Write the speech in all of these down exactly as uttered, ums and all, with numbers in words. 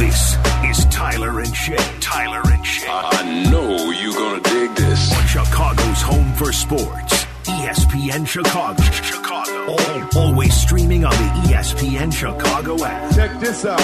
This is Tyler and Shay. Tyler and Shay. I know you're going to dig this. On Chicago's home for sports. E S P N Chicago. Chicago. All, always streaming on the E S P N Chicago app. Check this out.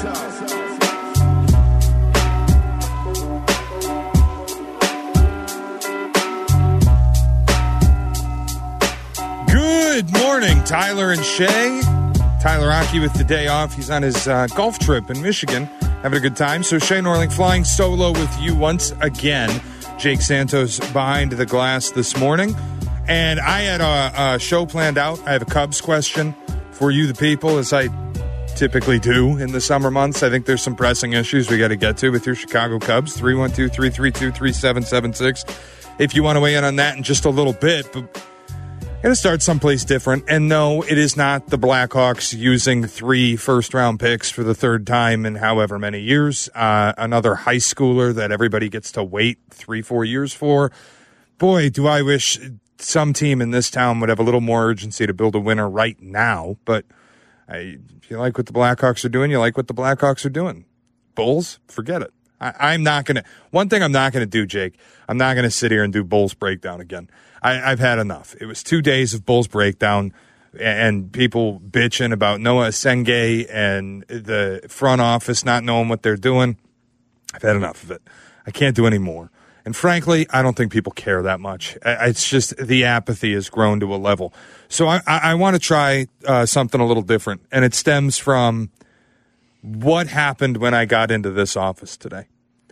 Good morning, Tyler and Shay. Tyler Aki with the day off. He's on his uh, golf trip in Michigan, having a good time. So Shay Norling flying solo with you once again. Jake Santos behind the glass this morning. And I had a, a show planned out. I have a Cubs question for you, the people, as I typically do in the summer months. I think there's some pressing issues we got to get to with your Chicago Cubs. three one two, three three two, three seven seven six if you want to weigh in on that in just a little bit. But I'm going to start someplace different. And no, it is not the Blackhawks using three first-round picks for the third time in however many years. Uh, another high schooler that everybody gets to wait three, four years for. Boy, do I wish some team in this town would have a little more urgency to build a winner right now. But I, if you like what the Blackhawks are doing, you like what the Blackhawks are doing. Bulls, forget it. I, I'm not going to – one thing I'm not going to do, Jake, I'm not going to sit here and do Bulls breakdown again. I, I've had enough. It was two days of Bulls breakdown and people bitching about Noah Senge and the front office not knowing what they're doing. I've had enough of it. I can't do any more. And frankly, I don't think people care that much. It's just the apathy has grown to a level. So I, I, I want to try uh, something a little different. And it stems from what happened when I got into this office today.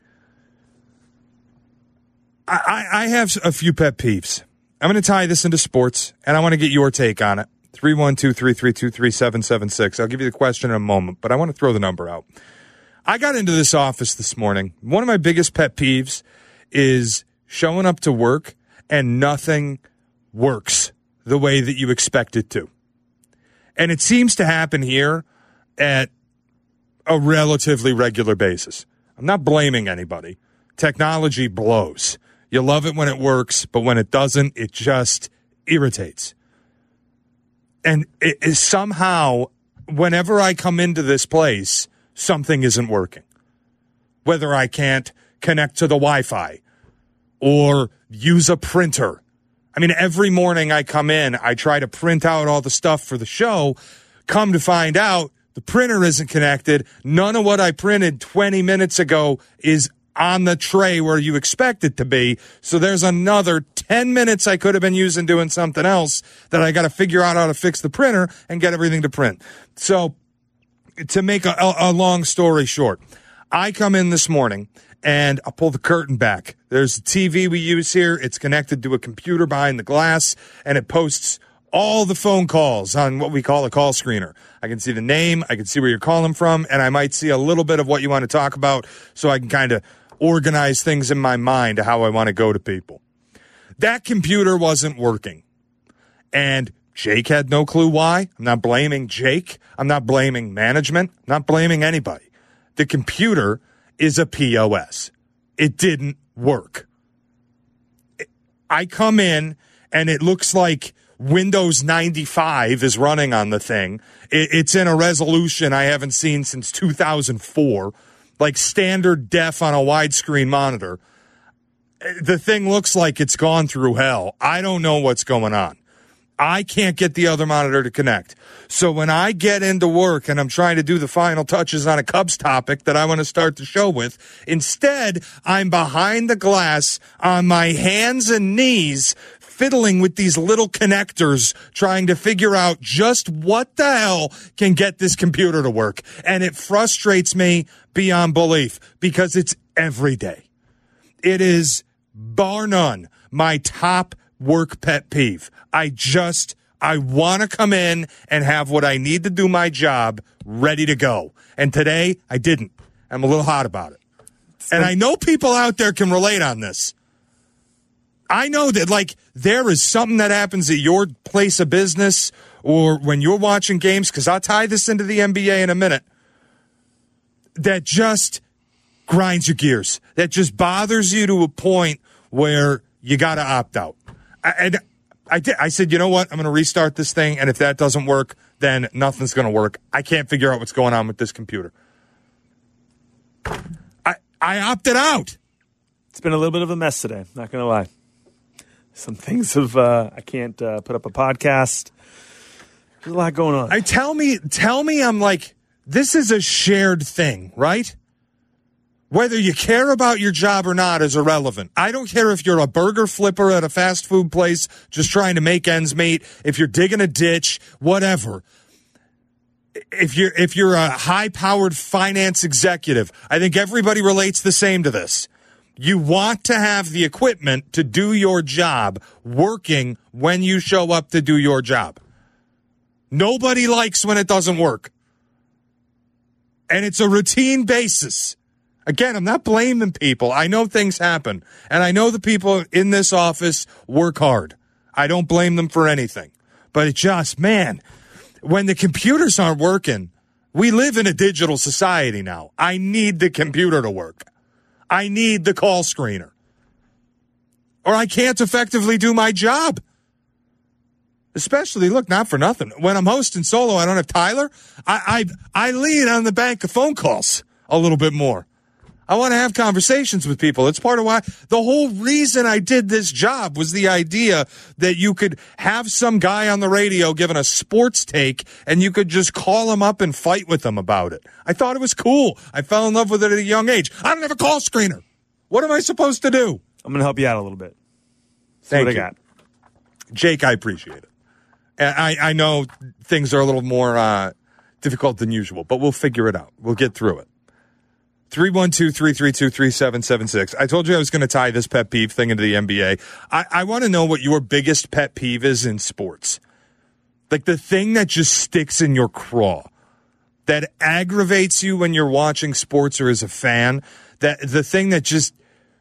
I, I have a few pet peeves. I'm going to tie this into sports, and I want to get your take on it. three one two, three three two, three seven seven six. I'll give you the question in a moment, but I want to throw the number out. I got into this office this morning. One of my biggest pet peeves is showing up to work and nothing works the way that you expect it to. And it seems to happen here at a relatively regular basis. I'm not blaming anybody. Technology blows. You love it when it works, but when it doesn't, it just irritates. And it is somehow, whenever I come into this place, something isn't working. Whether I can't connect to the Wi-Fi or use a printer. I mean, every morning I come in, I try to print out all the stuff for the show. Come to find out, the printer isn't connected. None of what I printed twenty minutes ago is on the tray where you expect it to be. So there's another ten minutes I could have been using doing something else that I got to figure out how to fix the printer and get everything to print. So to make a, a, a long story short, I come in this morning and I pull the curtain back. There's a T V we use here. It's connected to a computer behind the glass, and it posts all the phone calls on what we call a call screener. I can see the name, I can see where you're calling from, and I might see a little bit of what you want to talk about so I can kind of organize things in my mind to how I want to go to people. That computer wasn't working. And Jake had no clue why. I'm not blaming Jake. I'm not blaming management. I'm not blaming anybody. The computer is a P O S. It didn't work. I come in and it looks like Windows ninety-five is running on the thing. It's in a resolution I haven't seen since two thousand four. Like standard def on a widescreen monitor. The thing looks like it's gone through hell. I don't know what's going on. I can't get the other monitor to connect. So when I get into work and I'm trying to do the final touches on a Cubs topic that I want to start the show with, instead, I'm behind the glass on my hands and knees fiddling with these little connectors, trying to figure out just what the hell can get this computer to work. And it frustrates me beyond belief because it's every day. It is, bar none, my top work pet peeve. I just, I want to come in and have what I need to do my job ready to go. And today, I didn't. I'm a little hot about it. And I know people out there can relate on this. I know that, like, there is something that happens at your place of business or when you're watching games, because I'll tie this into the N B A in a minute, that just grinds your gears, that just bothers you to a point where you got to opt out. And I, I, did, I said, you know what? I'm going to restart this thing, and if that doesn't work, then nothing's going to work. I can't figure out what's going on with this computer. I, I opted out. It's been a little bit of a mess today, not going to lie. Some things have, uh, I can't uh, put up a podcast. There's a lot going on. I tell me, tell me I'm like, this is a shared thing, right? Whether you care about your job or not is irrelevant. I don't care if you're a burger flipper at a fast food place just trying to make ends meet, if you're digging a ditch, whatever. If you're if you're a high-powered finance executive, I think everybody relates the same to this. You want to have the equipment to do your job working when you show up to do your job. Nobody likes when it doesn't work. And it's a routine basis. Again, I'm not blaming people. I know things happen. And I know the people in this office work hard. I don't blame them for anything. But it just, man, when the computers aren't working, we live in a digital society now. I need the computer to work. I need the call screener. Or I can't effectively do my job. Especially, look, not for nothing. When I'm hosting solo, I don't have Tyler. I I, I lean on the bank of phone calls a little bit more. I want to have conversations with people. It's part of why the whole reason I did this job was the idea that you could have some guy on the radio giving a sports take and you could just call him up and fight with him about it. I thought it was cool. I fell in love with it at a young age. I don't have a call screener. What am I supposed to do? I'm going to help you out a little bit. See Thank what you. I got. Jake, I appreciate it. And I, I know things are a little more uh, difficult than usual, but we'll figure it out. We'll get through it. three one two, three three two, three seven seven six. I told you I was going to tie this pet peeve thing into the N B A. I, I want to know what your biggest pet peeve is in sports. Like the thing that just sticks in your craw, that aggravates you when you're watching sports or as a fan, that the thing that just,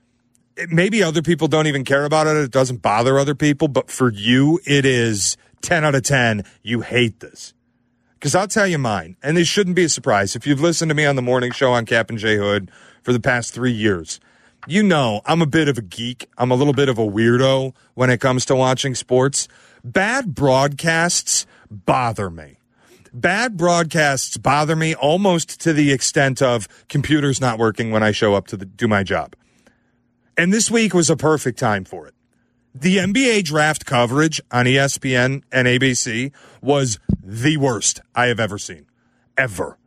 maybe other people don't even care about it, it doesn't bother other people, but for you, it is ten out of ten, you hate this. Because I'll tell you mine, and this shouldn't be a surprise. If you've listened to me on the morning show on Cap and J Hood for the past three years, you know I'm a bit of a geek. I'm a little bit of a weirdo when it comes to watching sports. Bad broadcasts bother me. Bad broadcasts bother me almost to the extent of computers not working when I show up to the, do my job. And this week was a perfect time for it. The N B A draft coverage on E S P N and A B C was the worst I have ever seen. Ever.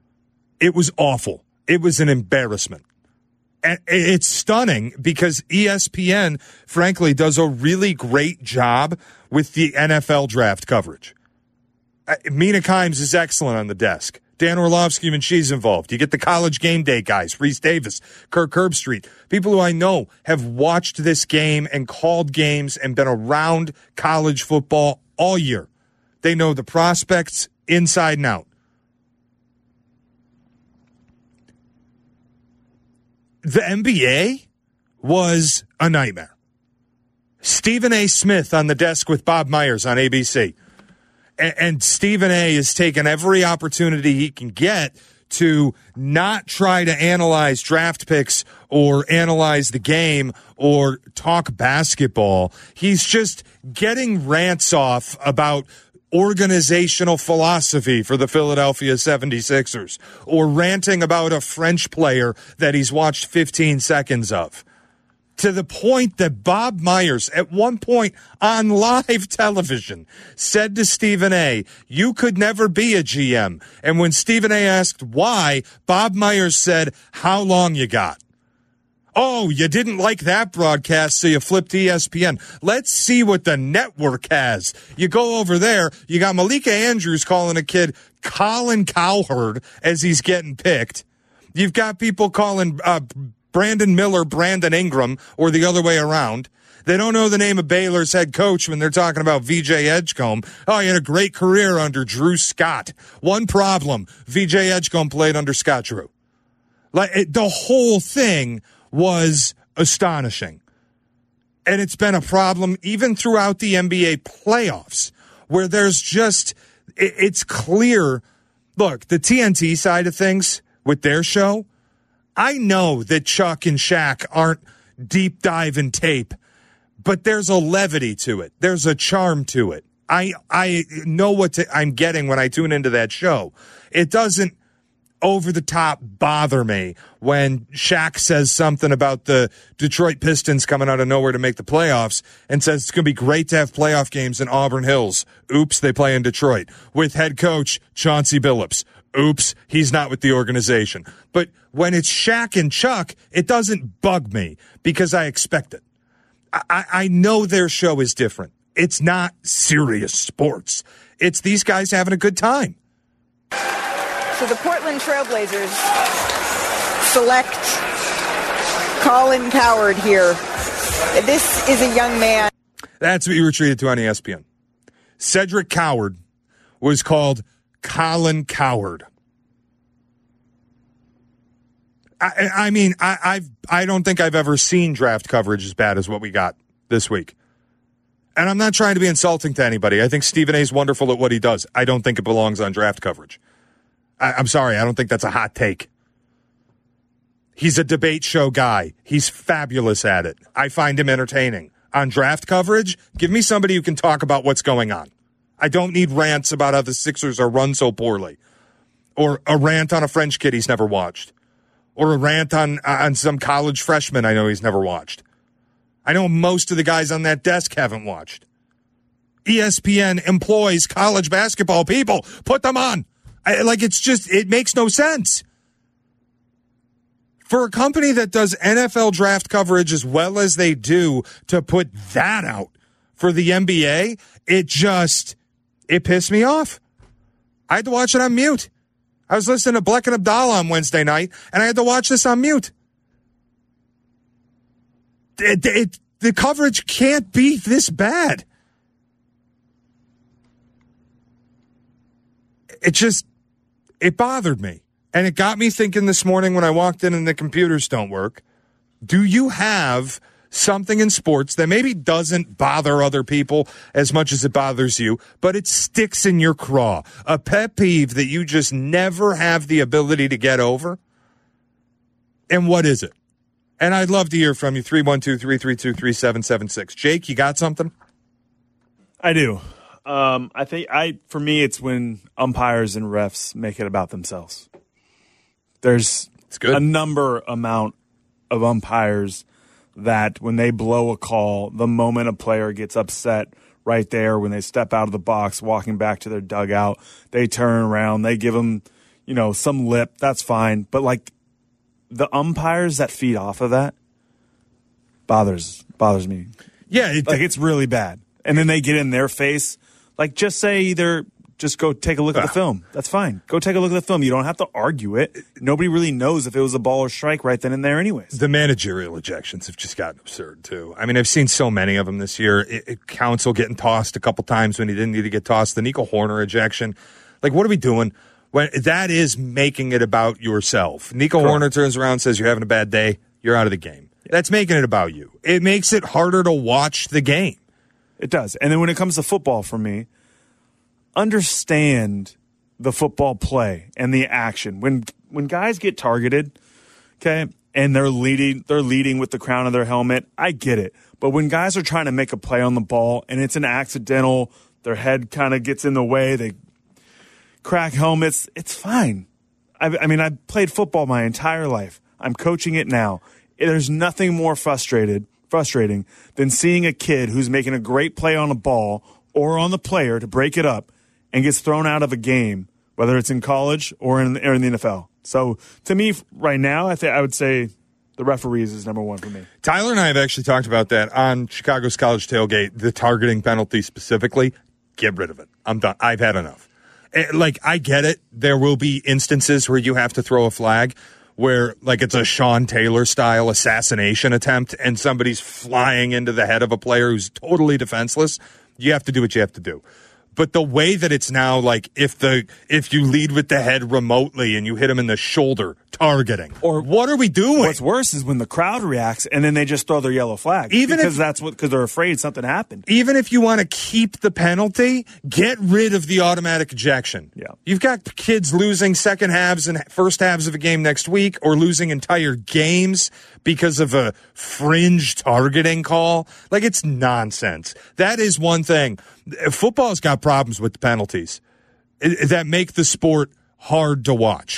It was awful. It was an embarrassment. And it's stunning because E S P N, frankly, does a really great job with the N F L draft coverage. Mina Kimes is excellent on the desk. Dan Orlovsky when she's involved. You get the college game day guys, Reese Davis, Kirk Herbstreit, people who I know have watched this game and called games and been around college football all year. They know the prospects inside and out. The N B A was a nightmare. Stephen A. Smith on the desk with Bob Myers on A B C. And Stephen A. has taken every opportunity he can get to not try to analyze draft picks or analyze the game or talk basketball. He's just getting rants off about organizational philosophy for the Philadelphia seventy-sixers or ranting about a French player that he's watched fifteen seconds of. To the point that Bob Myers, at one point on live television, said to Stephen A., you could never be a G M. And when Stephen A. asked why, Bob Myers said, how long you got? Oh, you didn't like that broadcast, so you flipped to E S P N. Let's see what the network has. You go over there, you got Malika Andrews calling a kid Colin Cowherd as he's getting picked. You've got people calling uh, Brandon Miller, Brandon Ingram, or the other way around. They don't know the name of Baylor's head coach when they're talking about V J Edgecombe. Oh, he had a great career under Drew Scott. One problem, V J Edgecombe played under Scott Drew. Like it, the whole thing was astonishing. And it's been a problem even throughout the N B A playoffs where there's just, it, it's clear. Look, the T N T side of things with their show, I know that Chuck and Shaq aren't deep diving tape, but there's a levity to it. There's a charm to it. I I know what to, I'm getting when I tune into that show. It doesn't over the top bother me when Shaq says something about the Detroit Pistons coming out of nowhere to make the playoffs and says it's going to be great to have playoff games in Auburn Hills. Oops, they play in Detroit with head coach Chauncey Billups. Oops, he's not with the organization. But when it's Shaq and Chuck, it doesn't bug me because I expect it. I, I know their show is different. It's not serious sports. It's these guys having a good time. So the Portland Trailblazers select Colin Cowherd here. This is a young man. That's what you were treated to on E S P N. Cedric Cowherd was called Colin Cowherd. I, I mean, I, I've I don't think I've ever seen draft coverage as bad as what we got this week. And I'm not trying to be insulting to anybody. I think Stephen A is wonderful at what he does. I don't think it belongs on draft coverage. I, I'm sorry, I don't think that's a hot take. He's a debate show guy. He's fabulous at it. I find him entertaining. On draft coverage, give me somebody who can talk about what's going on. I don't need rants about how the Sixers are run so poorly. Or a rant on a French kid he's never watched. Or a rant on, on some college freshman I know he's never watched. I know most of the guys on that desk haven't watched. E S P N employs college basketball people. Put them on. I, like, it's just, it makes no sense. For a company that does N F L draft coverage as well as they do to put that out for the N B A, it just, it pissed me off. I had to watch it on mute. I was listening to Bleck and Abdallah on Wednesday night, and I had to watch this on mute. It, it, the coverage can't be this bad. It just, it bothered me. And it got me thinking this morning when I walked in and the computers don't work. Do you have something in sports that maybe doesn't bother other people as much as it bothers you, but it sticks in your craw? A pet peeve that you just never have the ability to get over? And what is it? And I'd love to hear from you. three one two, three three two, three seven seven six. Jake, you got something? I do. Um, I think I, for me, it's when umpires and refs make it about themselves. There's it's good. a number amount of umpires that when they blow a call, the moment a player gets upset right there, when they step out of the box, walking back to their dugout, they turn around, they give them, you know, some lip. That's fine. But like the umpires that feed off of that bothers bothers me. Yeah, it, like it's really bad. And then they get in their face. Like just say either just go take a look at the film. That's fine. Go take a look at the film. You don't have to argue it. Nobody really knows if it was a ball or strike right then and there anyways. The managerial ejections have just gotten absurd, too. I mean, I've seen so many of them this year. It, it, Counsell getting tossed a couple times when he didn't need to get tossed. The Nico Horner ejection. Like, what are we doing? When that is making it about yourself. Nico Correct. Horner turns around and says, you're having a bad day. You're out of the game. Yeah. That's making it about you. It makes it harder to watch the game. It does. And then when it comes to football for me, understand the football play and the action. When when guys get targeted, okay, and they're leading they're leading with the crown of their helmet, I get it. But when guys are trying to make a play on the ball and it's an accidental, their head kind of gets in the way, they crack helmets, it's fine. I, I mean, I've played football my entire life. I'm coaching it now. There's nothing more frustrated frustrating than seeing a kid who's making a great play on a ball or on the player to break it up and gets thrown out of a game, whether it's in college or in, or in the N F L. So to me, right now, I think I would say the referees is number one for me. Tyler and I have actually talked about that on Chicago's College Tailgate, the targeting penalty specifically. Get rid of it. I'm done. I've had enough. Like, I get it. There will be instances where you have to throw a flag where, like, it's a Sean Taylor-style assassination attempt and somebody's flying into the head of a player who's totally defenseless. You have to do what you have to do. But the way that it's now, like, if the if you lead with the head remotely and you hit him in the shoulder, targeting. Or what are we doing? What's worse is when the crowd reacts and then they just throw their yellow flag. Even because if, that's what because they're afraid something happened. Even if you want to keep the penalty, get rid of the automatic ejection. Yeah. You've got kids losing second halves and first halves of a game next week or losing entire games because of a fringe targeting call. Like, it's nonsense. That is one thing. Football's got problems with the penalties that make the sport hard to watch.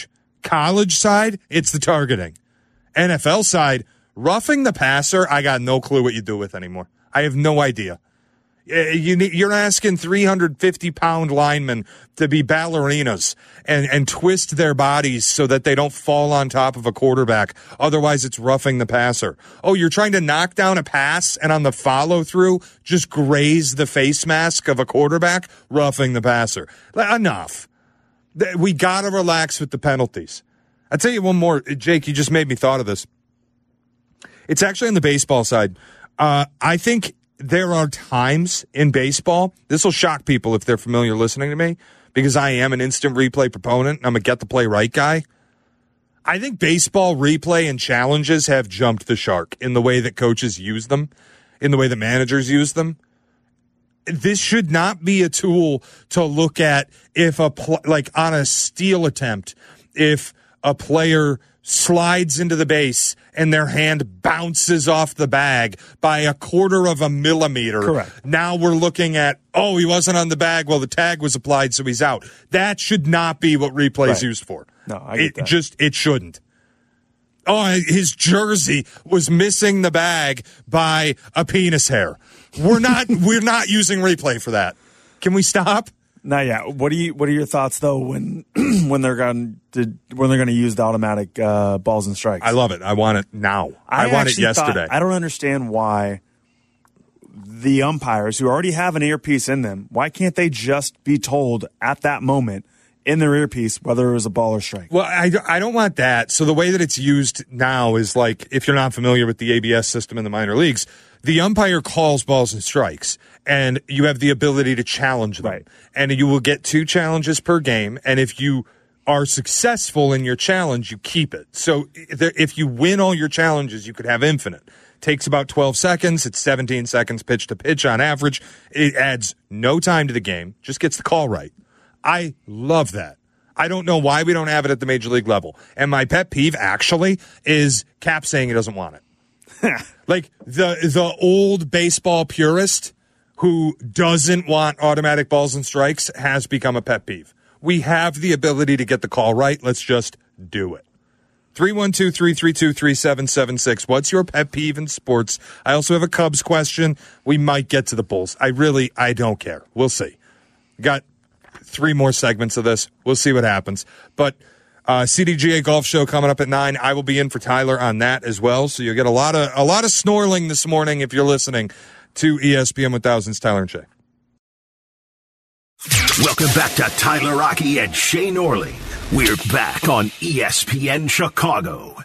College side, it's the targeting. N F L side, roughing the passer, I got no clue what you do with anymore. I have no idea. You need, you're asking three hundred fifty pound linemen to be ballerinas and, and twist their bodies so that they don't fall on top of a quarterback. Otherwise, it's roughing the passer. Oh, you're trying to knock down a pass and on the follow through, just graze the face mask of a quarterback? Roughing the passer. Enough. We got to relax with the penalties. I'll tell you one more. Jake, you just made me thought of this. It's actually on the baseball side. Uh, I think there are times in baseball, this will shock people if they're familiar listening to me, because I am an instant replay proponent. I'm a get the play right guy. I think baseball replay and challenges have jumped the shark in the way that coaches use them, in the way that managers use them. This should not be a tool to look at if a, pl- like on a steal attempt, if a player slides into the base and their hand bounces off the bag by a quarter of a millimeter. Correct. Now we're looking at, oh, he wasn't on the bag. Well, the tag was applied, so he's out. That should not be what replay is right. used for. No, I get it that. just, it shouldn't. Oh, his jersey was missing the bag by a penis hair. We're not, we're not using replay for that. Can we stop? Not yet. What do you? What are your thoughts though when when they're going to when they're going to use the automatic uh, balls and strikes? I love it. I want it now. I, I want it yesterday. Thought, I don't understand why the umpires who already have an earpiece in them, why can't they just be told at that moment in their earpiece whether it was a ball or strike? Well, I, I don't want that. So the way that it's used now is like, if you're not familiar with the A B S system in the minor leagues, the umpire calls balls and strikes, and you have the ability to challenge them. Right. And you will get two challenges per game, and if you are successful in your challenge, you keep it. So if you win all your challenges, you could have infinite. Takes about twelve seconds. It's seventeen seconds pitch to pitch on average. It adds no time to the game, just gets the call right. I love that. I don't know why we don't have it at the major league level. And my pet peeve, actually, is Cap saying he doesn't want it. Like the the old baseball purist who doesn't want automatic balls and strikes has become a pet peeve. We have the ability to get the call right. Let's just do it. three one two, three three two, three seven seven six. What's your pet peeve in sports? I also have a Cubs question. We might get to the Bulls. I really, I don't care. We'll see. Got three more segments of this. We'll see what happens. But uh, C D G A Golf Show coming up at nine. I will be in for Tyler on that as well. So you'll get a lot of a lot of snorling this morning if you're listening to E S P N one thousand's Tyler and Shay. Welcome back to Tyler Rocky and Shay Norling. We're back on E S P N Chicago.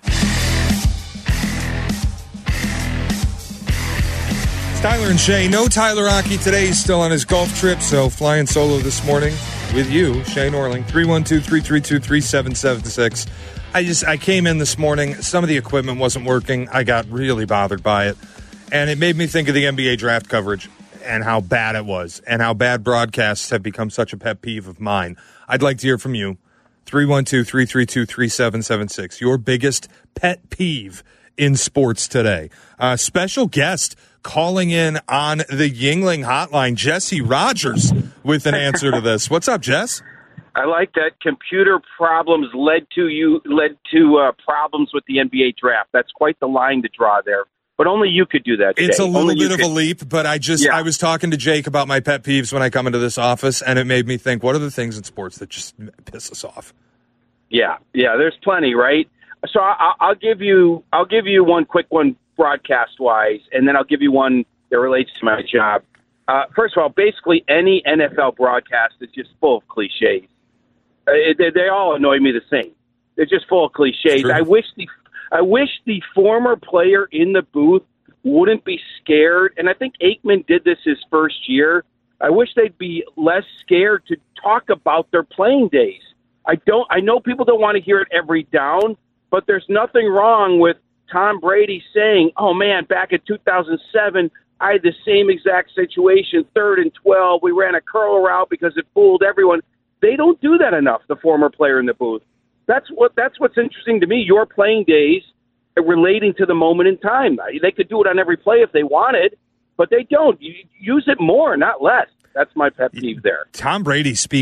It's Tyler and Shay. No Tyler Rocky today. He's still on his golf trip, so flying solo this morning with you, Shay Norling. three one two, three three two, three seven seven six. I just I came in this morning. Some of the equipment wasn't working. I got really bothered by it. And it made me think of the N B A draft coverage and how bad it was and how bad broadcasts have become such a pet peeve of mine. I'd like to hear from you. three one two, three three two, three seven seven six. Your biggest pet peeve in sports today. Uh, special guest calling in on the Yingling hotline, Jesse Rogers, with an answer to this. What's up, Jess? I like that computer problems led to you led to uh, problems with the N B A draft. That's quite the line to draw there. But only you could do that today. It's a little only bit of could. a leap, but I just Yeah. I was talking to Jake about my pet peeves when I come into this office, and it made me think, what are the things in sports that just piss us off? Yeah, yeah. There's plenty, right? So I, I'll give you I'll give you one quick one broadcast wise, and then I'll give you one that relates to my job. Uh, first of all, basically any N F L broadcast is just full of cliches. Uh, they, they all annoy me the same. They're just full of cliches. I wish the I wish the former player in the booth wouldn't be scared, and I think Aikman did this his first year. I wish they'd be less scared to talk about their playing days. I don't. I know people don't want to hear it every down, but there's nothing wrong with Tom Brady saying, "Oh man, back in two thousand seven, I had the same exact situation, third and twelve. We ran a curl route because it fooled everyone." They don't do that enough. The former player in the booth. That's what. That's what's interesting to me. Your playing days relating to the moment in time. They could do it on every play if they wanted, but they don't. You use it more, not less. That's my pet peeve there. Tom Brady speaks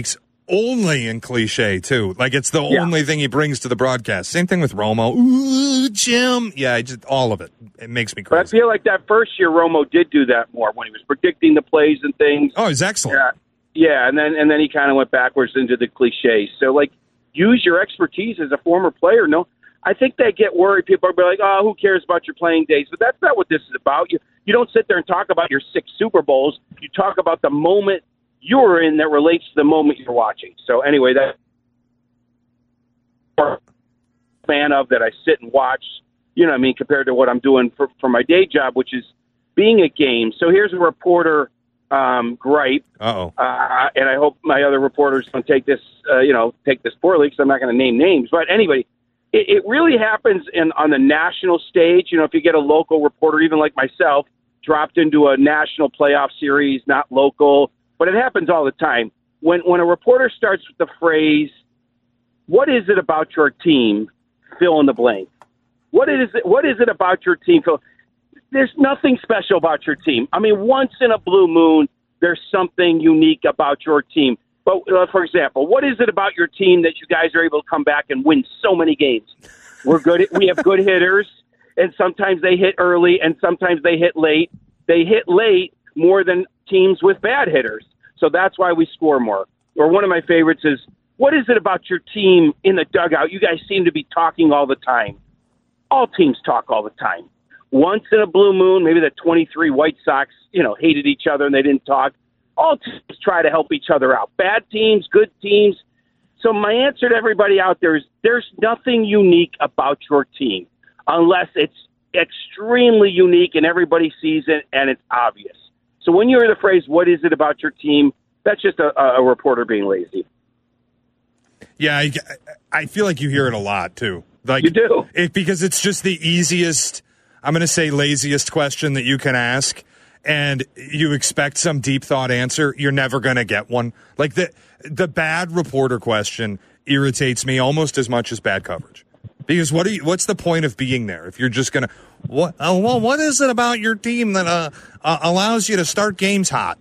only in cliche, too. Like, it's the Yeah. only thing he brings to the broadcast. Same thing with Romo. Ooh, Jim. Yeah, I just all of it. It makes me But I crazy. feel like that first year Romo did do that more when he was predicting the plays and things. Oh, he's excellent. Yeah, yeah, and then and then he kind of went backwards into the cliches. So, like, use your expertise as a former player. No, I think they get worried. People are like, "Oh, who cares about your playing days?" But that's not what this is about. You you don't sit there and talk about your six Super Bowls. You talk about the moment you're in that relates to the moment you're watching. So, anyway, that fan of that I sit and watch. You know what I mean, compared to what I'm doing for, for my day job, which is being at games. So here's a reporter um, gripe, Uh-oh. uh, and I hope my other reporters don't take this, uh, you know, take this poorly because I'm not going to name names. But anyway, it, it really happens in on the national stage. You know, if you get a local reporter, even like myself, dropped into a national playoff series, not local, but it happens all the time. When when a reporter starts with the phrase, "What is it about your team?" Fill in the blank. What is it? What is it about your team? There's nothing special about your team. I mean, once in a blue moon, there's something unique about your team. But uh, for example, what is it about your team that you guys are able to come back and win so many games? We're good. We have good hitters, and sometimes they hit early, and sometimes they hit late. They hit late more than teams with bad hitters, so that's why we score more. Or one of my favorites is, what is it about your team in the dugout? You guys seem to be talking all the time. All teams talk all the time. Once in a blue moon, maybe the twenty-three White Sox, you know, hated each other and they didn't talk. All teams try to help each other out. Bad teams, good teams. So my answer to everybody out there is there's nothing unique about your team unless it's extremely unique and everybody sees it and it's obvious. So when you hear the phrase, what is it about your team, that's just a, a reporter being lazy. Yeah, I, I feel like you hear it a lot, too. Like, You do. It, because it's just the easiest, I'm going to say laziest question that you can ask, and you expect some deep thought answer. You're never going to get one. Like, the the bad reporter question irritates me almost as much as bad coverage. Because what are you, what's the point of being there if you're just going to, what? Oh, well, what is it about your team that uh, uh, allows you to start games hot?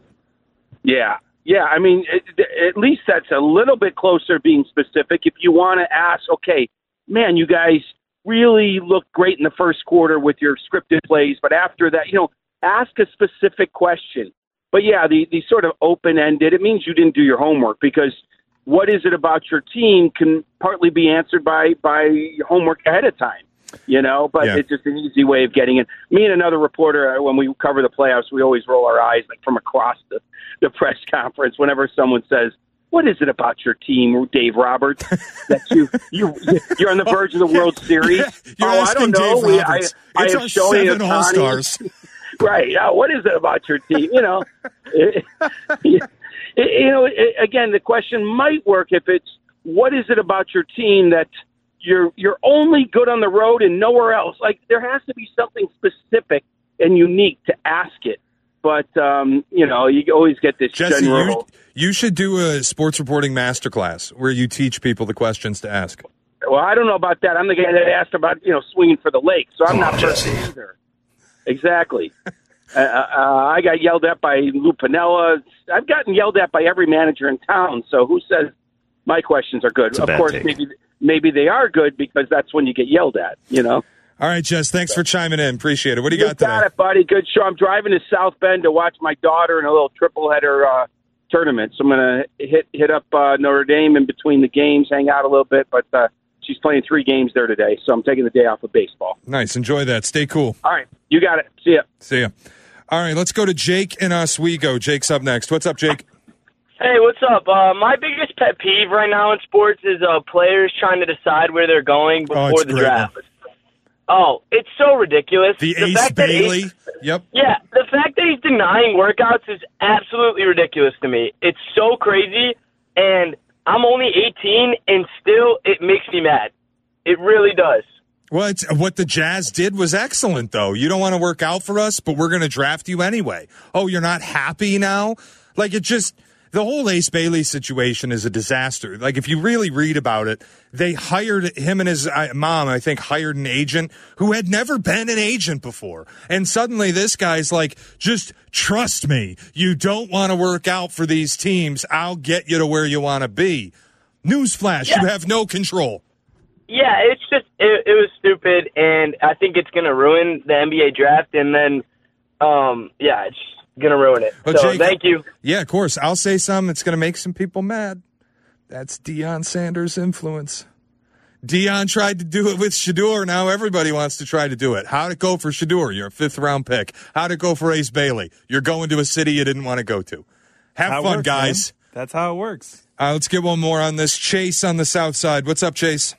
Yeah. Yeah, I mean, it, at least that's a little bit closer to being specific. If you want to ask, okay, man, you guys really look great in the first quarter with your scripted plays, but after that, you know, ask a specific question. But yeah, the, the sort of open-ended, it means you didn't do your homework, because what is it about your team can partly be answered by, by homework ahead of time, you know, but Yeah. it's just an easy way of getting it. Me and another reporter, when we cover the playoffs, we always roll our eyes like from across the, the press conference whenever someone says, what is it about your team, Dave Roberts, that you, you, you're on the verge of the World Series? You're oh, I asking don't know. Dave We, I, Roberts. I It's have our Shohei seven Ohtani. All-Stars. Right. Uh, what is it about your team? You know, it, it, you know. It, again, the question might work if it's what is it about your team that you're you're only good on the road and nowhere else. Like there has to be something specific and unique to ask it. But um, you know, you always get this Jesse, general. you, you should do a sports reporting masterclass where you teach people the questions to ask. Well, I don't know about that. I'm the guy that asked about you know swinging for the lake, so I'm not Jesse either. Exactly. uh, uh, I got yelled at by Lou Piniella. I've gotten yelled at by every manager in town. So who says my questions are good? Of course, take. maybe maybe they are good because that's when you get yelled at. You know. All right, Jess. Thanks for chiming in. Appreciate it. What do you, you got today? Got it, buddy. Good show. I'm driving to South Bend to watch my daughter in a little triple header uh, tournament. So I'm gonna hit hit up uh, Notre Dame in between the games, hang out a little bit, but. Uh, She's playing three games there today, so I'm taking the day off of baseball. Nice. Enjoy that. Stay cool. All right. You got it. See ya. See ya. All right, let's go to Jake in Oswego. Jake's up next. What's up, Jake? Hey, what's up? Uh, my biggest pet peeve right now in sports is uh, players trying to decide where they're going before oh, the draft. Oh, it's so ridiculous. The, the Ace fact that Bailey. Ace, yep. Yeah, the fact that he's denying workouts is absolutely ridiculous to me. It's so crazy, and I'm only eighteen, and still it makes me mad. It really does. Well, it's, what the Jazz did was excellent, though. You don't want to work out for us, but we're going to draft you anyway. Oh, you're not happy now? Like, it just, the whole Ace Bailey situation is a disaster. Like, if you really read about it, they hired him and his uh, mom, I think, hired an agent who had never been an agent before. And suddenly this guy's like, just trust me. You don't want to work out for these teams. I'll get you to where you want to be. Newsflash, yeah. You have no control. Yeah, it's just, it, it was stupid, and I think it's going to ruin the N B A draft, and then, um, yeah, it's going to ruin it. Well, so, Jake, thank you. Yeah, of course. I'll say something that's going to make some people mad. That's Deion Sanders' influence. Deion tried to do it with Shedeur. Now everybody wants to try to do it. How'd it go for Shedeur? You're a fifth-round pick. How'd it go for Ace Bailey? You're going to a city you didn't want to go to. Have fun, works, guys. Man. That's how it works. Uh, let's get one more on this. Chase on the south side. What's up, Chase?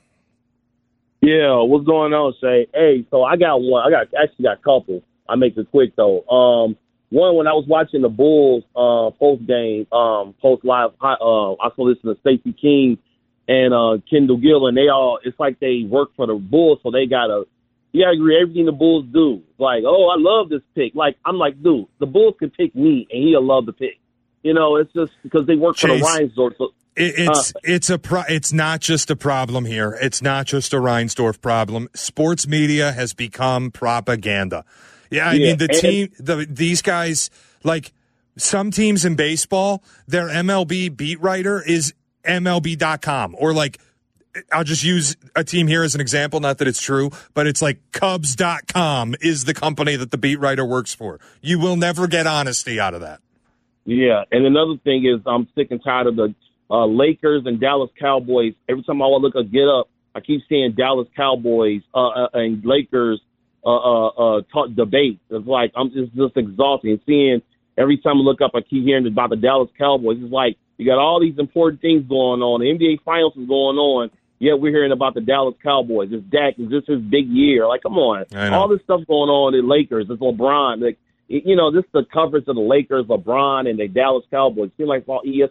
Yeah, what's going on, Shay? Hey, so I got one. I got actually got a couple. I make it quick though. Um, one when I was watching the Bulls uh, post game, um, post live. Uh, I saw this to Stacey King and uh, Kendall Gill, and they all. It's like they work for the Bulls, so they gotta. You gotta agree everything the Bulls do. Like, oh, I love this pick. Like, I'm like, dude, the Bulls can pick me, and he'll love the pick. You know, it's just because they work Chase. for the Reinsdorf. So, It, it's uh, it's a pro, it's not just a problem here. It's not just a Reinsdorf problem. Sports media has become propaganda. Yeah, I yeah, mean the team, the these guys, like some teams in baseball, their M L B beat writer is M L B dot com, or like I'll just use a team here as an example. Not that it's true, but it's like Cubs dot com is the company that the beat writer works for. You will never get honesty out of that. Yeah, and another thing is I'm sick and tired of the uh, Lakers and Dallas Cowboys. Every time I look at Get Up, I keep seeing Dallas Cowboys uh, uh, and Lakers uh, uh, uh, talk debate. It's like I'm just just exhausting. Seeing every time I look up, I keep hearing about the Dallas Cowboys. It's like you got all these important things going on. The N B A Finals is going on. Yet we're hearing about the Dallas Cowboys. It's Dak. Is this his big year? Like, come on. All this stuff going on in Lakers. It's LeBron. Like, you know, this is the coverage of the Lakers, LeBron, and the Dallas Cowboys. It seems like all E S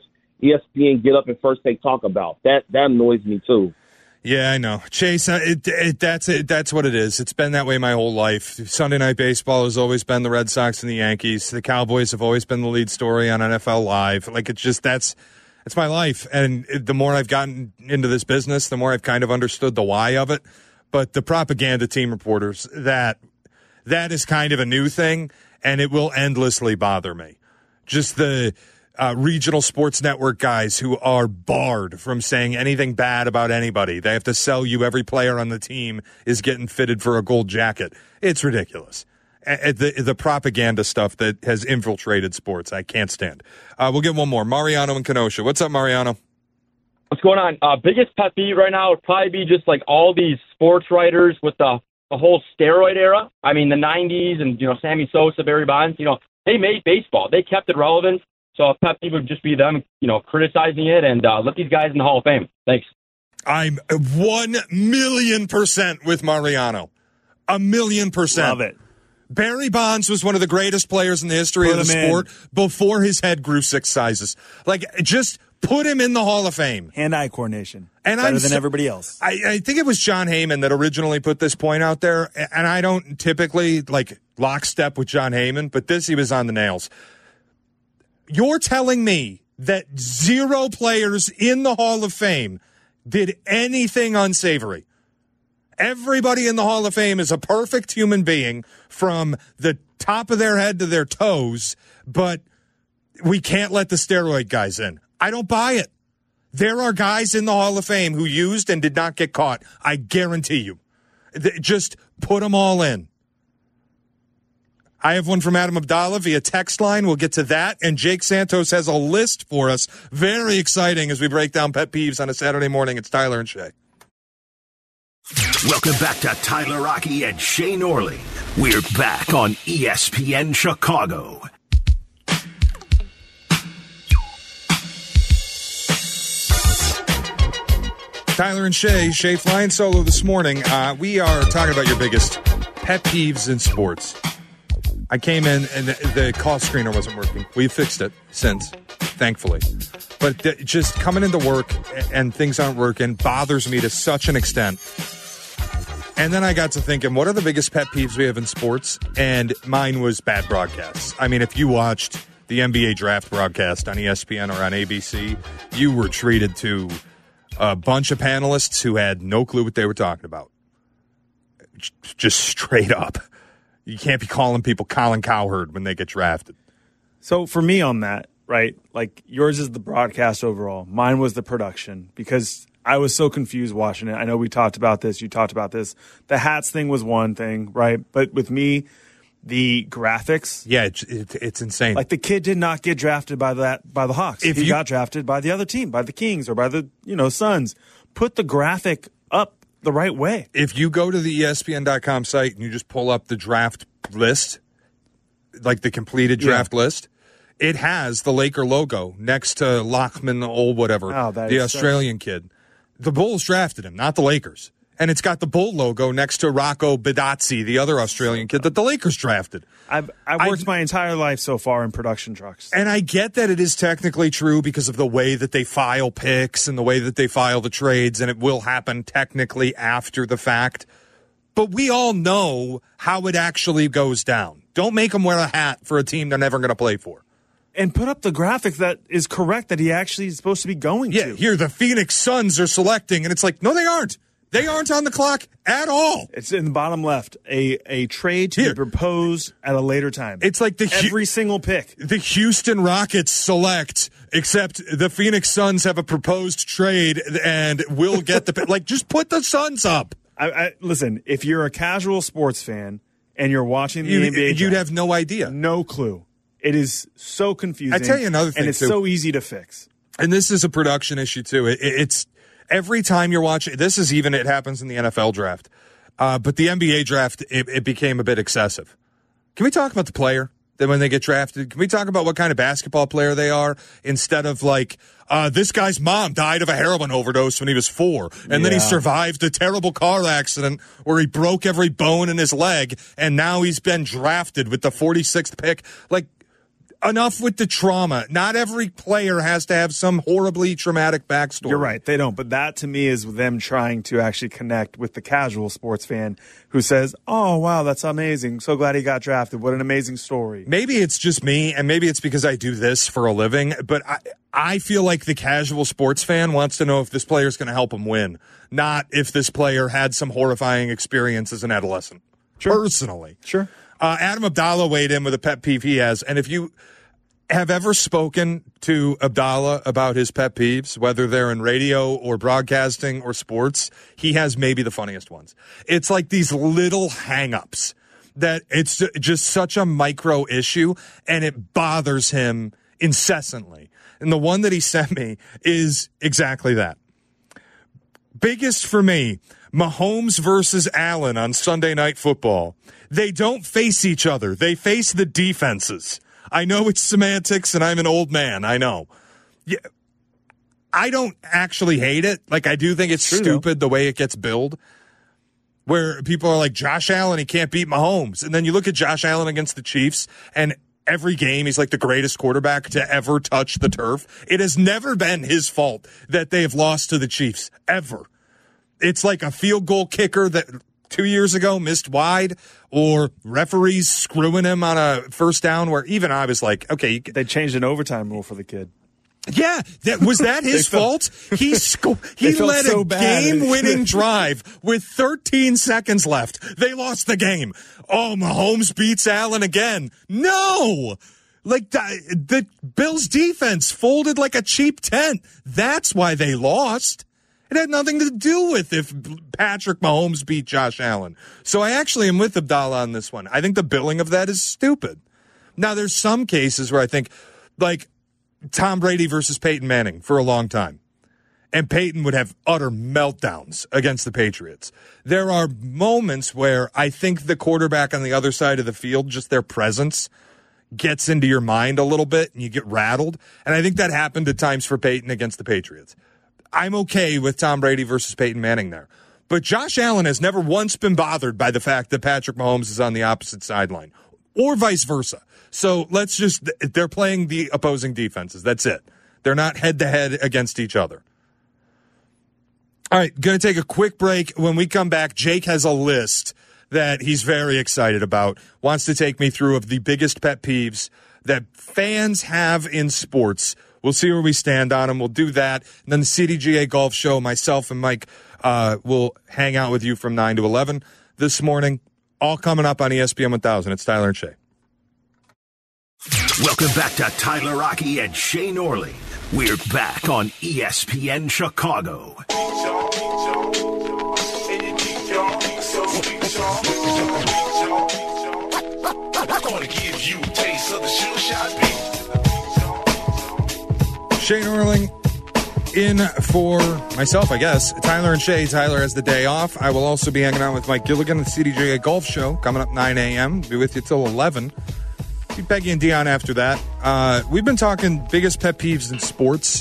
P N Get Up and First Take talk about. That that annoys me, too. Yeah, I know. Chase, uh, it, it, that's it. That's what it is. It's been that way my whole life. Sunday Night Baseball has always been the Red Sox and the Yankees. The Cowboys have always been the lead story on N F L Live. Like, it's just, that's, it's my life. And it, the more I've gotten into this business, the more I've kind of understood the why of it. But the propaganda team reporters, that that is kind of a new thing. And it will endlessly bother me. Just the uh, regional sports network guys who are barred from saying anything bad about anybody. They have to sell you every player on the team is getting fitted for a gold jacket. It's ridiculous. Uh, the, the propaganda stuff that has infiltrated sports, I can't stand. Uh, we'll get one more. Mariano in Kenosha. What's up, Mariano? What's going on? Uh, biggest pet peeve right now would probably be just like all these sports writers with the the whole steroid era. I mean, the nineties and, you know, Sammy Sosa, Barry Bonds, you know, they made baseball. They kept it relevant. So a pet peeve would just be them, you know, criticizing it and uh, let these guys in the Hall of Fame. Thanks. I'm one million percent with Mariano. A million percent. Love it. Barry Bonds was one of the greatest players in the history Put of the sport in. before his head grew six sizes. Like, just put him in the Hall of Fame. Hand-eye coordination. And Better I'm than so, everybody else. I, I think it was John Heyman that originally put this point out there, and I don't typically, like, lockstep with John Heyman, but this, he was on the nails. You're telling me that zero players in the Hall of Fame did anything unsavory? Everybody in the Hall of Fame is a perfect human being from the top of their head to their toes, but we can't let the steroid guys in. I don't buy it. There are guys in the Hall of Fame who used and did not get caught. I guarantee you. Just put them all in. I have one from Adam Abdallah via text line. We'll get to that. And Jake Santos has a list for us. Very exciting as we break down pet peeves on a Saturday morning. It's Tyler and Shay. Welcome back to Tyler Rocky and Shay Norley. We're back on E S P N Chicago. Tyler and Shay, Shay flying solo this morning. Uh, we are talking about your biggest pet peeves in sports. I came in and the, the call screener wasn't working. We fixed it since, thankfully. But th- just coming into work and things aren't working bothers me to such an extent. And then I got to thinking, what are the biggest pet peeves we have in sports? And mine was bad broadcasts. I mean, if you watched the N B A draft broadcast on E S P N or on A B C, you were treated to a bunch of panelists who had no clue what they were talking about. Just straight up. You can't be calling people Colin Cowherd when they get drafted. So for me on that, right, like yours is the broadcast overall. Mine was the production because I was so confused watching it. I know we talked about this. You talked about this. The hats thing was one thing, right? But with me, the graphics. Yeah, it's, it's, it's insane. Like the kid did not get drafted by that by the Hawks. If he you, got drafted by the other team, by the Kings or by the, you know, Suns. Put the graphic up the right way. If you go to the E S P N dot com site and you just pull up the draft list, like the completed draft yeah. list, it has the Laker logo next to Lockman, old whatever, oh, the Australian so- kid. The Bulls drafted him, not the Lakers. And it's got the Bull logo next to Rocco Bedazzi, the other Australian kid that the Lakers drafted. I've, I've worked I, my entire life so far in production trucks. And I get that it is technically true because of the way that they file picks and the way that they file the trades, and it will happen technically after the fact. But we all know how it actually goes down. Don't make them wear a hat for a team they're never going to play for. And put up the graphic that is correct that he actually is supposed to be going yeah, to. Yeah, here the Phoenix Suns are selecting, and it's like, no, they aren't. They aren't on the clock at all. It's in the bottom left. A a trade to Here. be proposed at a later time. It's like the every single pick. The Houston Rockets select, except the Phoenix Suns have a proposed trade and will get the pick. Like, just put the Suns up. I, I, listen, if you're a casual sports fan and you're watching the you, N B A, you'd draft, have no idea, no clue. It is so confusing. I tell you another thing, and it's too. so easy to fix. And this is a production issue too. It, it's every time you're watching. This is even it happens in the N F L draft, uh, but the N B A draft it, it became a bit excessive. Can we talk about the player that when they get drafted? Can we talk about what kind of basketball player they are instead of like uh, this guy's mom died of a heroin overdose when he was four, and yeah. then he survived a terrible car accident where he broke every bone in his leg, and now he's been drafted with the forty-sixth pick. Like. Enough with the trauma. Not every player has to have some horribly traumatic backstory. You're right. They don't. But that, to me, is them trying to actually connect with the casual sports fan who says, oh, wow, that's amazing. So glad he got drafted. What an amazing story. Maybe it's just me, and maybe it's because I do this for a living, but I, I feel like the casual sports fan wants to know if this player is going to help him win, not if this player had some horrifying experience as an adolescent. Sure. Personally. Sure. Uh, Adam Abdallah weighed in with a pet peeve he has. And if you have ever spoken to Abdallah about his pet peeves, whether they're in radio or broadcasting or sports, he has maybe the funniest ones. It's like these little hang-ups that it's just such a micro issue, and it bothers him incessantly. And the one that he sent me is exactly that. Biggest for me, Mahomes versus Allen on Sunday Night Football. They don't face each other. They face the defenses. I know it's semantics, and I'm an old man. I know. Yeah, I don't actually hate it. Like, I do think it's True, stupid though. the way it gets billed, where people are like, Josh Allen, he can't beat Mahomes. And then you look at Josh Allen against the Chiefs, and every game he's like the greatest quarterback to ever touch the turf. It has never been his fault that they have lost to the Chiefs, ever. It's like a field goal kicker that two years ago missed wide, or referees screwing him on a first down where even I was like, okay. They changed an overtime rule for the kid. Yeah, that was that his fault? He sco- he led so a game-winning drive with thirteen seconds left. They lost the game. Oh, Mahomes beats Allen again. No! Like, the, the Bills' defense folded like a cheap tent. That's why they lost. It had nothing to do with if Patrick Mahomes beat Josh Allen. So I actually am with Abdallah on this one. I think the billing of that is stupid. Now, there's some cases where I think, like, Tom Brady versus Peyton Manning for a long time. And Peyton would have utter meltdowns against the Patriots. There are moments where I think the quarterback on the other side of the field, just their presence, gets into your mind a little bit and you get rattled. And I think that happened at times for Peyton against the Patriots. I'm okay with Tom Brady versus Peyton Manning there. But Josh Allen has never once been bothered by the fact that Patrick Mahomes is on the opposite sideline, or vice versa. So let's just, they're playing the opposing defenses. That's it. They're not head-to-head against each other. All right, going to take a quick break. When we come back, Jake has a list that he's very excited about, wants to take me through of the biggest pet peeves that fans have in sports. We'll see where we stand on them. We'll do that. And then the C D G A Golf Show, myself and Mike uh, will hang out with you from nine to eleven this morning. All coming up on E S P N one thousand. It's Tyler and Shay. Welcome back to Tyler Rocky and Shay Norling. We're back on E S P N Chicago. Shay Norling in for myself, I guess. Tyler and Shay. Tyler has the day off. I will also be hanging out with Mike Gilligan at the C D J A Golf Show coming up nine a.m. Be with you till eleven. Be Peggy and Dion after that. Uh, we've been talking biggest pet peeves in sports,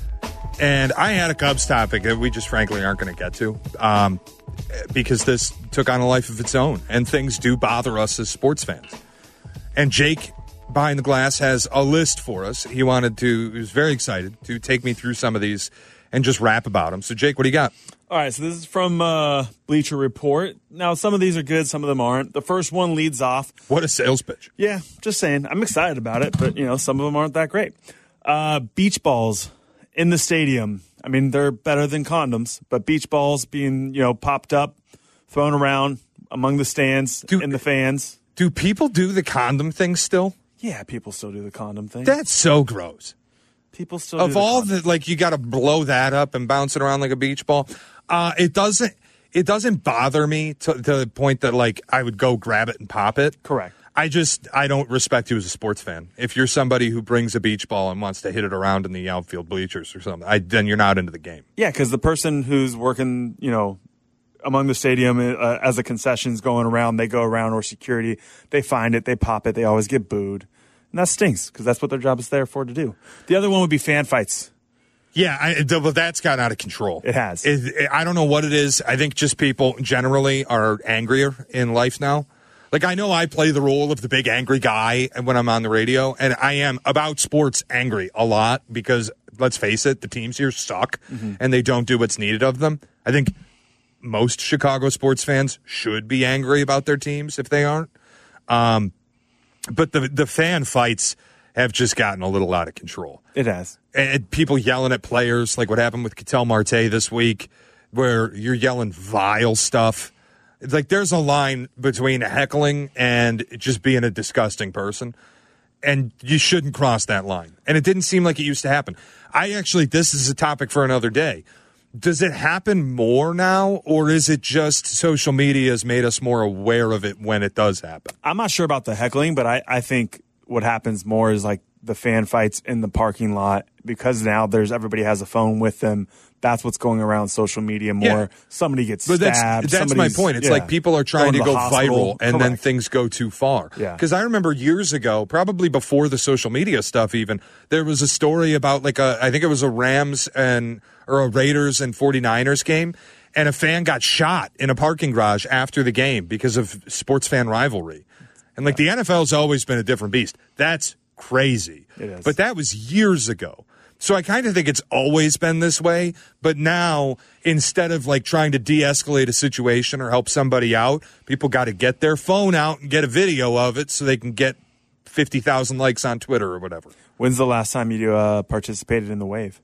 and I had a Cubs topic that we just frankly aren't going to get to um, because this took on a life of its own, and things do bother us as sports fans. And Jake behind the glass has a list for us. He wanted to, he was very excited to take me through some of these and just rap about them. So, Jake, what do you got? All right, so this is from uh, Bleacher Report. Now, some of these are good, some of them aren't. The first one leads off. What a sales pitch. Yeah, just saying. I'm excited about it, but, you know, some of them aren't that great. Uh, beach balls in the stadium. I mean, they're better than condoms, but beach balls being, you know, popped up, thrown around among the stands do, and the fans. Do people do the condom thing still? Yeah, people still do the condom thing. That's so gross. People still of do the all condom. the like, you got to blow that up and bounce it around like a beach ball. Uh, it doesn't. It doesn't bother me to, to the point that like I would go grab it and pop it. Correct. I just I don't respect you as a sports fan. If you're somebody who brings a beach ball and wants to hit it around in the outfield bleachers or something, I, then you're not into the game. Yeah, because the person who's working, you know, among the stadium uh, as the concessions going around, they go around, or security, they find it, they pop it, they always get booed. And that stinks because that's what their job is there for to do. The other one would be fan fights. Yeah, I, well, that's got out of control. It has. It, it, I don't know what it is. I think just people generally are angrier in life now. Like, I know I play the role of the big angry guy when I'm on the radio, and I am about sports angry a lot because, let's face it, the teams here suck, mm-hmm. and they don't do what's needed of them. I think most Chicago sports fans should be angry about their teams if they aren't. Um, but the the fan fights have just gotten a little out of control. It has. And people yelling at players, like what happened with Ketel Marte this week, where you're yelling vile stuff. It's like there's a line between heckling and just being a disgusting person, and you shouldn't cross that line. And it didn't seem like it used to happen. I actually, this is a topic for another day. Does it happen more now, or is it just social media has made us more aware of it when it does happen? I'm not sure about the heckling, but I, I think what happens more is like the fan fights in the parking lot, because now there's everybody has a phone with them. That's what's going around social media more. Yeah. Somebody gets but stabbed. That's, that's my point. It's yeah, like people are trying to, to go viral, and Correct. Then things go too far. Yeah. Because I remember years ago, probably before the social media stuff even, there was a story about like a, I think it was a Rams and or a Raiders and 49ers game, and a fan got shot in a parking garage after the game because of sports fan rivalry. And like yeah. the N F L's always been a different beast. That's crazy. It is. But that was years ago. So I kind of think it's always been this way, but now instead of like trying to de-escalate a situation or help somebody out, people got to get their phone out and get a video of it so they can get fifty thousand likes on Twitter or whatever. When's the last time you uh, participated in the wave?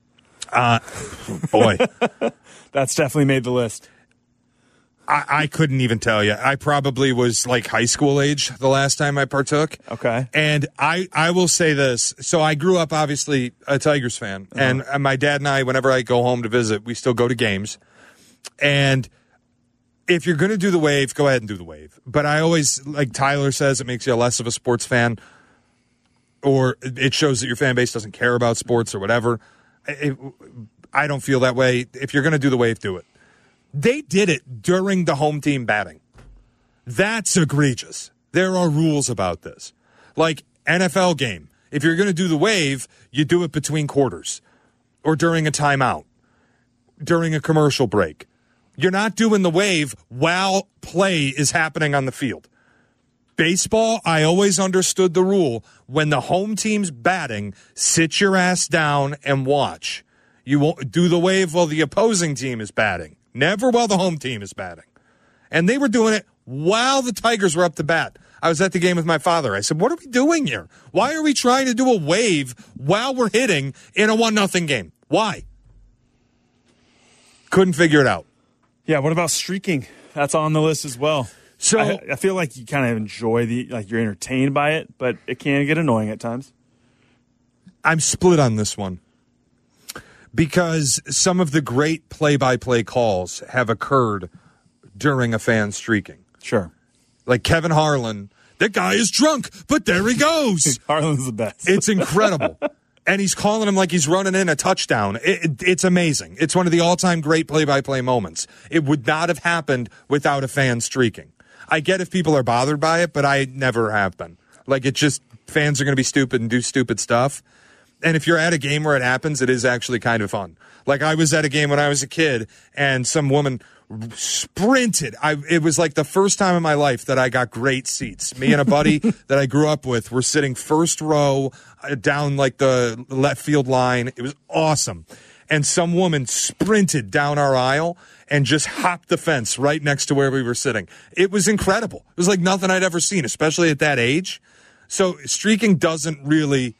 Uh, boy. That's definitely made the list. I, I couldn't even tell you. I probably was like high school age the last time I partook. Okay. And I, I will say this. So I grew up, obviously, a Tigers fan. Uh-huh. And, and my dad and I, whenever I go home to visit, we still go to games. And if you're going to do the wave, go ahead and do the wave. But I always, like Tyler says, it makes you less of a sports fan. Or it shows that your fan base doesn't care about sports or whatever. It, I don't feel that way. If you're going to do the wave, do it. They did it during the home team batting. That's egregious. There are rules about this. Like N F L game. If you're going to do the wave, you do it between quarters or during a timeout, during a commercial break. You're not doing the wave while play is happening on the field. Baseball, I always understood the rule. When the home team's batting, sit your ass down and watch. You won't do the wave while the opposing team is batting. Never while the home team is batting. And they were doing it while the Tigers were up to bat. I was at the game with my father. I said, what are we doing here? Why are we trying to do a wave while we're hitting in a one nothing game? Why? Couldn't figure it out. Yeah, what about streaking? That's on the list as well. So I, I feel like you kind of enjoy the, like you're entertained by it, but it can get annoying at times. I'm split on this one because some of the great play-by-play calls have occurred during a fan streaking. Sure. Like Kevin Harlan, that guy is drunk, but there he goes. Harlan's the best. It's incredible. And he's calling him like he's running in a touchdown. It, it, it's amazing. It's one of the all-time great play-by-play moments. It would not have happened without a fan streaking. I get if people are bothered by it, but I never have been. Like, it just, fans are going to be stupid and do stupid stuff. And if you're at a game where it happens, it is actually kind of fun. Like, I was at a game when I was a kid, and some woman sprinted. I, it was like the first time in my life that I got great seats. Me and a buddy that I grew up with were sitting first row uh, down like the left field line. It was awesome. And some woman sprinted down our aisle and just hopped the fence right next to where we were sitting. It was incredible. It was like nothing I'd ever seen, especially at that age. So streaking doesn't really,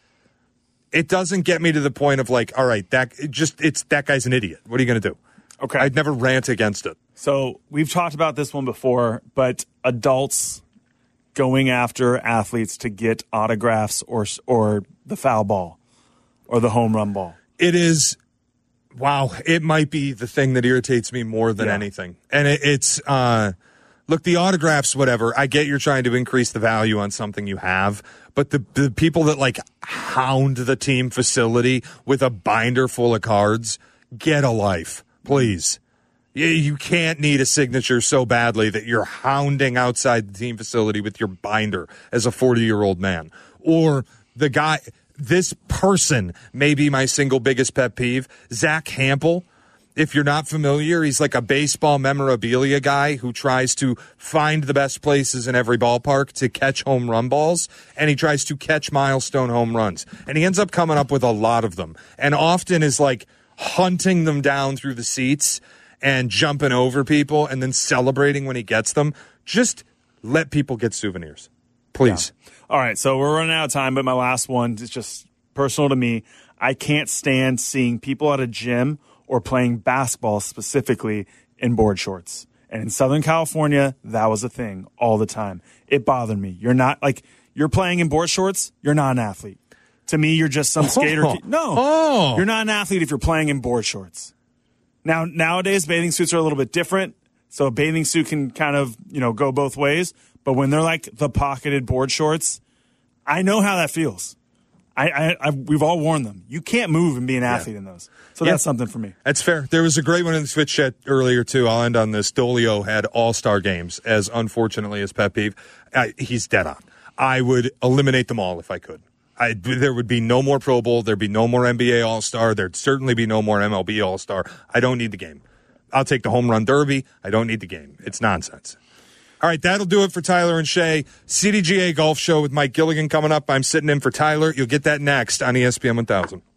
it doesn't get me to the point of like, all right, that it just it's that guy's an idiot. What are you going to do? Okay. I'd never rant against it. So we've talked about this one before, but adults going after athletes to get autographs or or the foul ball or the home run ball. It is, wow, it might be the thing that irritates me more than Yeah. anything. And it, it's, uh, look, the autographs, whatever, I get you're trying to increase the value on something you have, but the, the people that like hound the team facility with a binder full of cards, get a life, please. You, you can't need a signature so badly that you're hounding outside the team facility with your binder as a forty-year-old man. Or the guy, this person may be my single biggest pet peeve, Zach Hampel. If you're not familiar, he's like a baseball memorabilia guy who tries to find the best places in every ballpark to catch home run balls, and he tries to catch milestone home runs. And he ends up coming up with a lot of them, and often is like hunting them down through the seats and jumping over people and then celebrating when he gets them. Just let people get souvenirs, please. Yeah. All right, so we're running out of time, but my last one is just personal to me. I can't stand seeing people at a gym or playing basketball specifically in board shorts. And in Southern California, that was a thing all the time. It bothered me. You're not, like, you're playing in board shorts, you're not an athlete. To me, you're just some skater. Oh. No, Oh. you're not an athlete if you're playing in board shorts. Now, nowadays, bathing suits are a little bit different. So a bathing suit can kind of, you know, go both ways. But when they're like the pocketed board shorts, I know how that feels. I, I, I we've all worn them. You can't move and be an athlete in those. So Yeah. that's something for me. That's fair. There was a great one in the Switch chat earlier, too. I'll end on this. Dolio had all-star games, as unfortunately as pet peeve. I, he's dead on. I would eliminate them all if I could. I, there would be no more Pro Bowl. There'd be no more N B A All-Star. There'd certainly be no more M L B All-Star. I don't need the game. I'll take the home run derby. I don't need the game. It's nonsense. All right, that'll do it for Tyler and Shay. C D G A Golf Show with Mike Gilligan coming up. I'm sitting in for Tyler. You'll get that next on E S P N one thousand.